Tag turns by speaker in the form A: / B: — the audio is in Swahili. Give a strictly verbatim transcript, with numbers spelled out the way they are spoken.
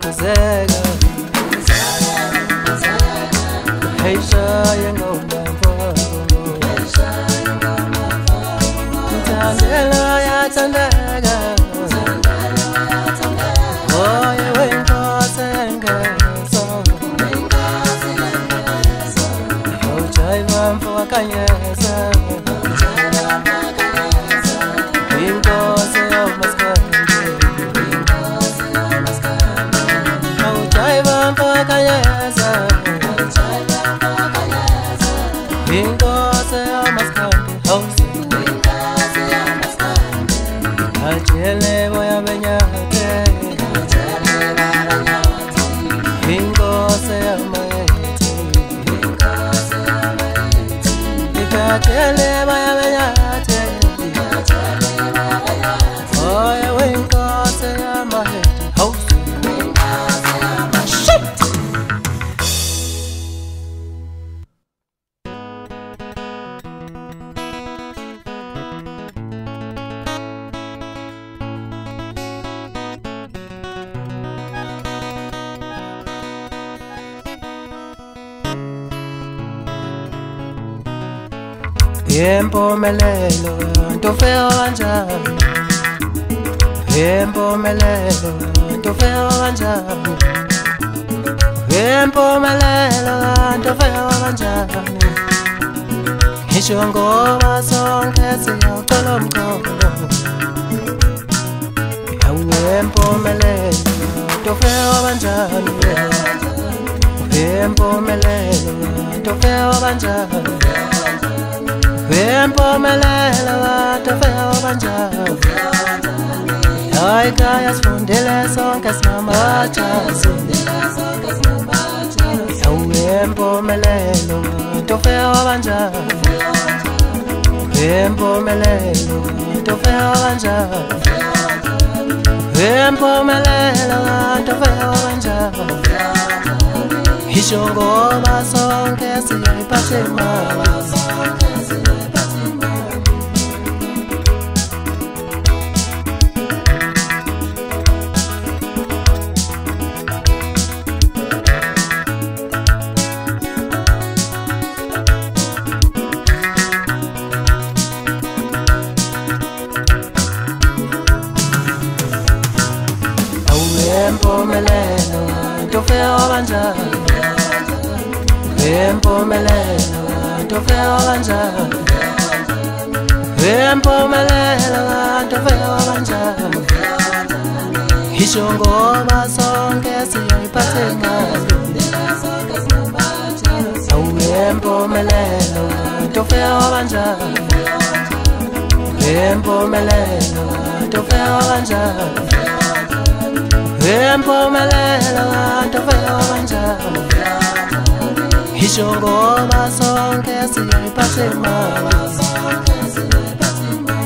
A: Zega Hey Shaya Ngona Tandela ya tandega Oh ye wenko senga so Oh chai vampo kanyesa Bingo se o maskande Oh chai vampo kanyesa Bingo se o maskande Oh Achele voy a beñarte Bingo se amaete Achele voy a beñarte Oye, bingo se amaete Tiempo melelo, to feo anjani Tiempo melelo, to feo anjani Tiempo melelo, to feo anjani Ishongo basonke siya kolomkolo Tiempo melelo, to feo anjani Tiempo melelo, to feo anjani Tiempo melela to feo banjani Ay kaya spondele sonke snamacha Tiempo melelo to feo banjani Tiempo melelo to feo banjani Tiempo melela to feo banjani Ishongo basonke siya ipachema Tiempo melelo, to feo banjani Tiempo melelo, to feo banjani Tiempo melelo, to feo banjani Ishongo basonke siya ipachema Tiempo melelo, to feo banjani Tiempo melelo, to feo banjani Tiempo melelo, to feo banjani Ishongo basonke siya ipachema